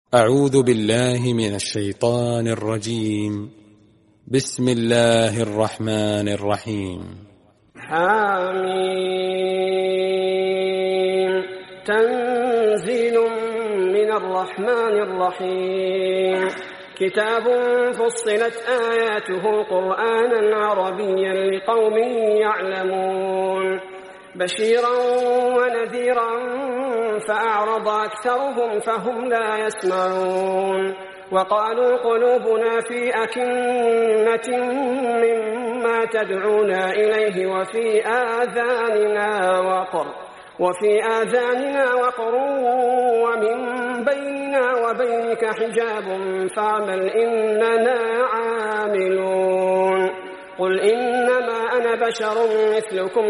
أعوذ بالله من الشيطان الرجيم. بسم الله الرحمن الرحيم. حميم. تنزيل من الرحمن الرحيم. كتاب فصلت آياته قرآنا عربيا لقوم يعلمون بشيرا ونذيرا فأعرض أكثرهم فهم لا يسمعون وقالوا قلوبنا في أكنة مما تدعونا إليه وفي آذاننا وقر ومن بيننا وبينك حجاب فاعمل إننا عاملون. قل إنما أنا بشر مثلكم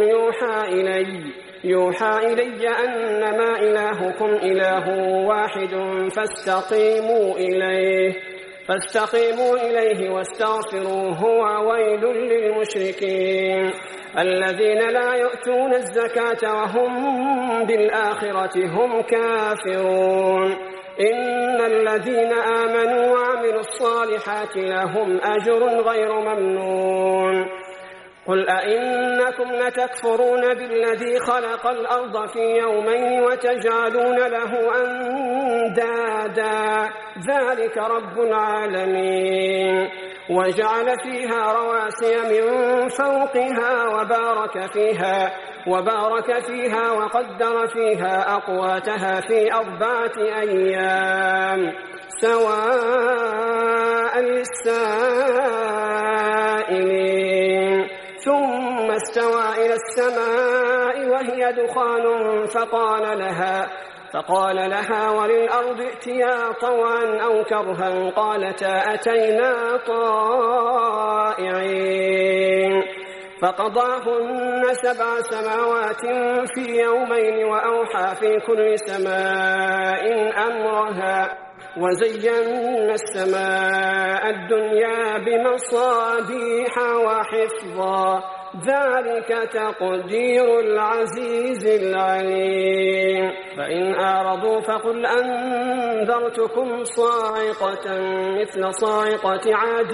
يوحى إلي أنما إلهكم إله واحد فاستقيموا إليه واستغفروه وويل للمشركين الذين لا يؤتون الزكاة وهم بالآخرة هم كافرون. إن الذين آمنوا وعملوا الصالحات لهم أجر غير ممنون. قل أئنكم لتكفرون بالذي خلق الأرض في يومين وتجعلون له أندادا ذلك رب العالمين. وجعل فيها رواسي من فوقها وبارك فيها وقدر فيها أقواتها في 4 أيام سواء للسائلين. ثم استوى إلى السماء وهي دخان فقال لها وللأرض ائتيا طوعا أو كرها قالتا أتينا طائعين. فقضاهن 7 سماوات في يومين وأوحى في كل سماء أمرها وزينا السماء الدنيا بمصابيح وحفظا ذلك تقدير العزيز العليم. فإن أعرضوا فقل أنذرتكم صاعقة مثل صاعقة عاد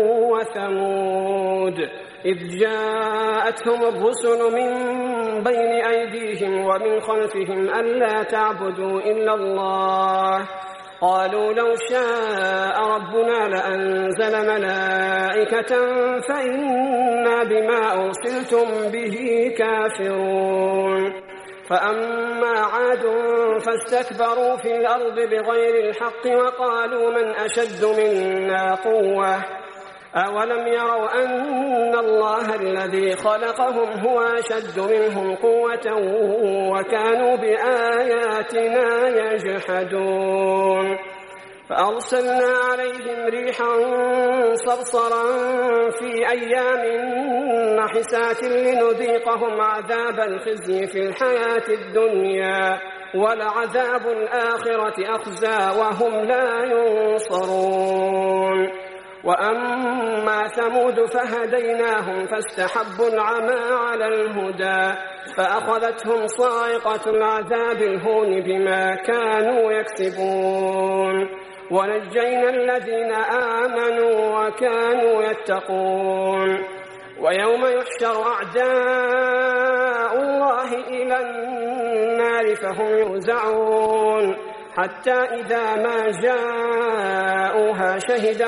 وثمود إذ جاءتهم الرسل من بين أيديهم ومن خلفهم ألا تعبدوا إلا الله قالوا لو شاء ربنا لأنزل ملائكة فإنا بما أرسلتم به كافرون. فأما عاد فاستكبروا في الأرض بغير الحق وقالوا من أشد منا قوة أولم يروا أن الله الذي خلقهم هو أشد منهم قوة وكانوا بآياتنا يجحدون. فأرسلنا عليهم ريحا صرصرا في أيام نحسات لنذيقهم عذاب الخزي في الحياة الدنيا ولعذاب الآخرة أخزى وهم لا ينصرون. وأما ثمود فهديناهم فاستحبوا العمى على الهدى فأخذتهم صاعقة العذاب الهون بما كانوا يكسبون. ونجينا الذين آمنوا وكانوا يتقون. ويوم يحشر أعداء الله إلى النار فهم يوزعون حتى إذا ما جاءوها شهد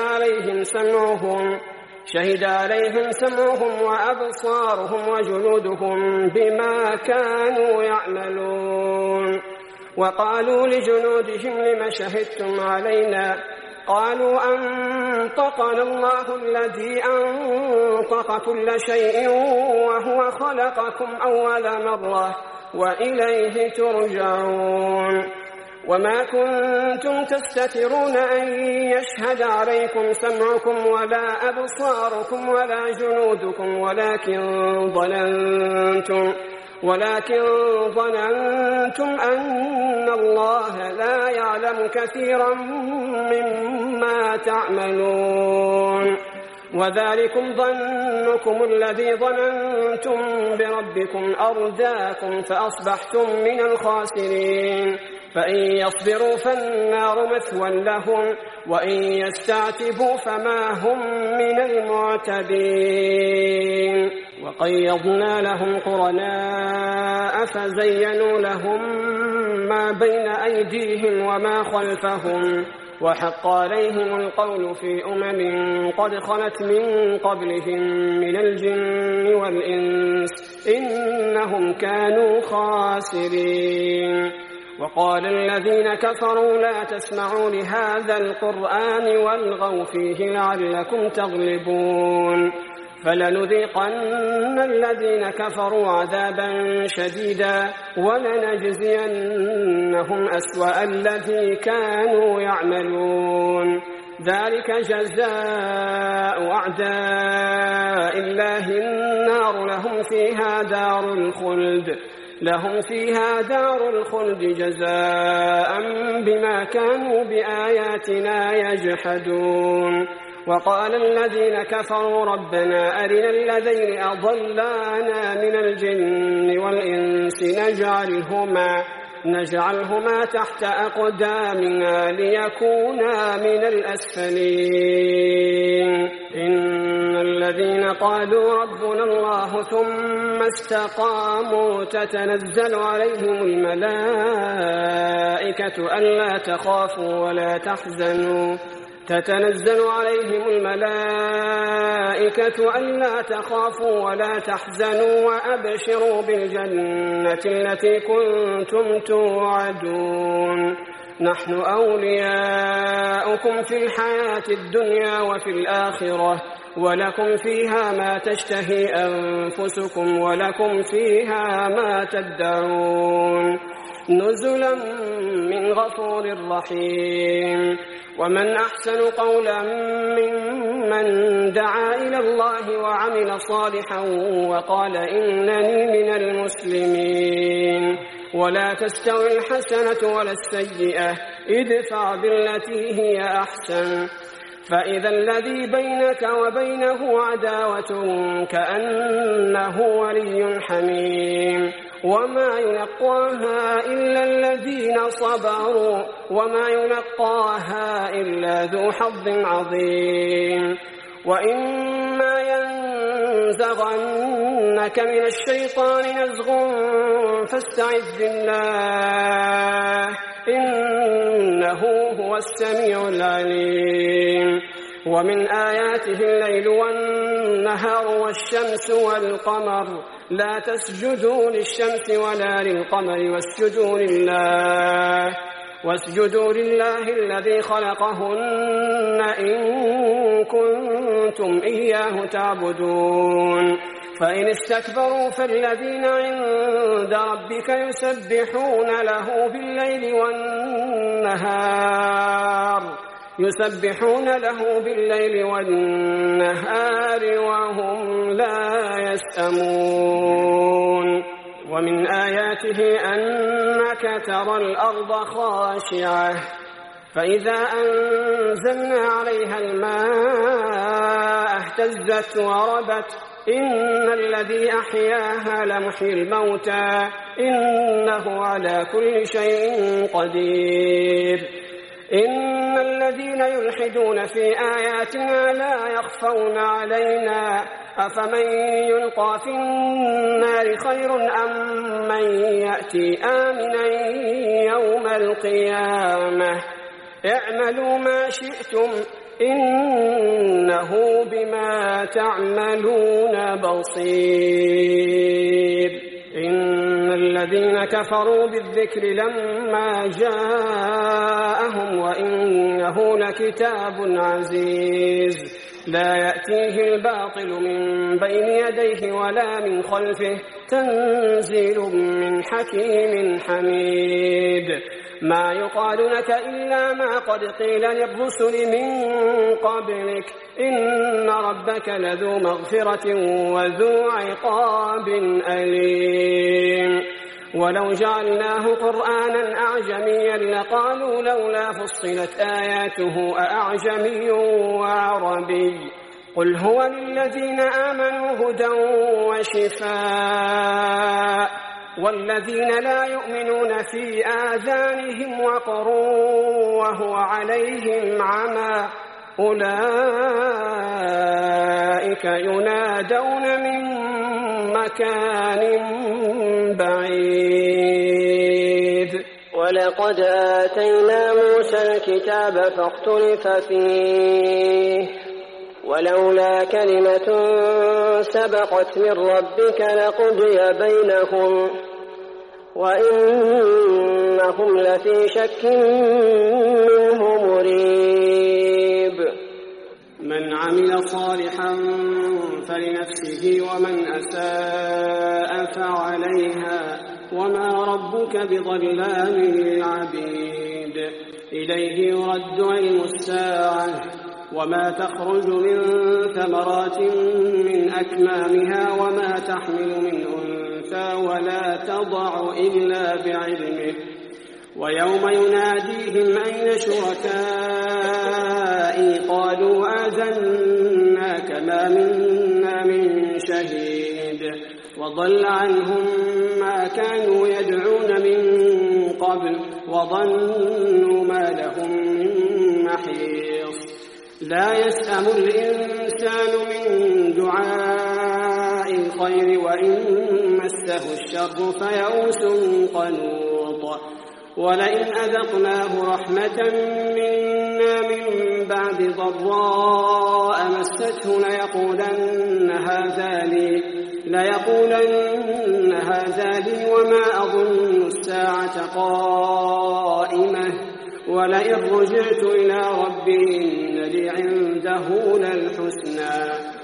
عليهم سمعهم وأبصارهم وجلودهم بما كانوا يعملون. وقالوا لجلودهم لم شهدتم علينا قالوا أنطقنا الله الذي أنطق كل شيء وهو خلقكم أول مرة وإليه ترجعون. وما كنتم تستترون أن يشهد عليكم سمعكم ولا أبصاركم ولا جنودكم ولكن ظننتم أن الله لا يعلم كثيرا مما تعملون. وذلكم ظنكم الذي ظننتم بربكم أرداكم فأصبحتم من الخاسرين. فإن يصبروا فالنار مثوى لهم وإن يستعتبوا فما هم من المعتبين وقيضنا لهم قرناء فزينوا لهم ما بين أيديهم وما خلفهم وحق عليهم القول في قد خلت من قبلهم من الجن والإنس إنهم كانوا خاسرين وقال الذين كفروا لا تسمعوا لهذا القرآن والغوا فيه لعلكم تغلبون فلنذيقن الذين كفروا عذابا شديدا ولنجزينهم أسوأ الذي كانوا يعملون ذلك جزاء أعداء الله النار لهم فيها دار الخلد جزاء بما كانوا بآياتنا يجحدون وقال الذين كفروا ربنا أرنا الذين أضلانا من الجن والإنس نجعلهما تحت أقدامنا ليكونا من الأسفلين إن الذين قالوا ربنا الله ثم استقاموا تتنزل عليهم الملائكة ألا تخافوا ولا تحزنوا وأبشروا بالجنة التي كنتم توعدون نحن أولياؤكم في الحياة الدنيا وفي الآخرة ولكم فيها ما تشتهي أنفسكم ولكم فيها ما تدعون نزلا من غفور رحيم ومن أحسن قولا ممن دعا إلى الله وعمل صالحا وقال إنني من المسلمين ولا تستوي الحسنة ولا السيئة ادفع بالتي هي أحسن فإذا الذي بينك وبينه عداوة كأنه ولي حميم وما يلقاها إلا الذين صبروا وما يلقاها إلا ذو حظ عظيم وإما ينزغنك من الشيطان نزغ فاستعذ بالله إنه هو السميع العليم ومن آياته الليل والنهار والشمس والقمر لا تسجدوا للشمس ولا للقمر واسجدوا لله الذي خلقهن إن كنتم إياه تعبدون فإن استكبروا فالذين عند ربك يسبحون له بالليل والنهار وهم لا يسأمون ومن آياته أنك ترى الأرض خاشعة فإذا أنزلنا عليها الماء اهتزت وربت إن الذي أحياها لمحيي الموتى إنه على كل شيء قدير إن الذين يلحدون في آياتنا لا يخفون علينا أفمن يلقى في النار خير أم من يأتي آمنا يوم القيامة اعملوا ما شئتم إنه بما تعملون بصير إن الذين كفروا بالذكر لما جاءهم وإنه لكتاب عزيز لا يأتيه الباطل من بين يديه ولا من خلفه تنزيل من حكيم حميد ما يقال لك إلا ما قد قيل للرسل من قبلك إن ربك لذو مغفرة وذو عقاب أليم ولو جعلناه قرآنا أعجميا لقالوا لولا فصلت آياته أأعجمي وعربي قل هو للذين آمنوا هدى وشفاء والذين لا يؤمنون في آذانهم وقر وهو عليهم عمى أولئك ينادون من مكان بعيد. ولقد آتينا موسى الكتاب فاختلف فيه ولولا كلمة سبقت من ربك لقضي بينهم وإنهم لفي شك منه مريب. من عمل صالحا فلنفسه ومن أساء فعليها وما ربك بظلام للعبيد. إليه يرد علم الساعة وما تخرج من ثمرات من أكمامها وما تحمل من أنثى ولا تضع إلا بعلمه. ويوم يناديهم أين شركائي قالوا آذناك ما منا من شهيد وضل عنهم ما كانوا يدعون من قبل وظنوا ما لهم من محيص. لا يسأم الإنسان من دعاء الخير وإن مسه الشر فيئوس قنوط. ولئن أذقناه رحمة منا من بعد ضراء مسته ليقولن هذا لي وما أظن الساعة قائمة ولئن رجعت إلى ربي إن لي عنده للحسنى.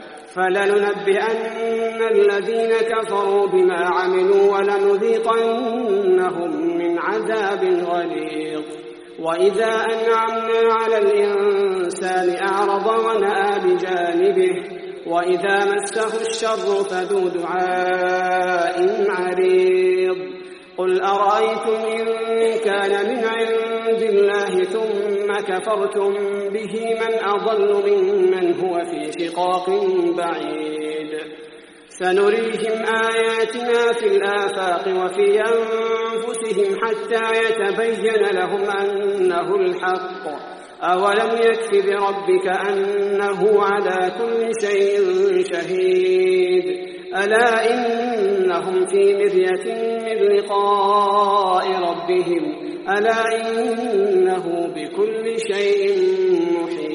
فلننبئن الذين كفروا بما عملوا ولنذيقنهم من عذاب غليظ. وإذا أنعمنا على الإنسان أعرض ونأى بجانبه وإذا مسه الشر فذو دعاء عريض. قل أرأيتم إن كان من عند الله ثم كفرتم به من أضل ممن هو في شقاق بعيد. سنريهم آياتنا في الآفاق وفي أنفسهم حتى يتبين لهم أنه الحق. أولم يكف بربك أنه على كل شيء شهيد. ألا إنهم في مرية من لقاء ربهم ألا إنه بكل شيء محيط.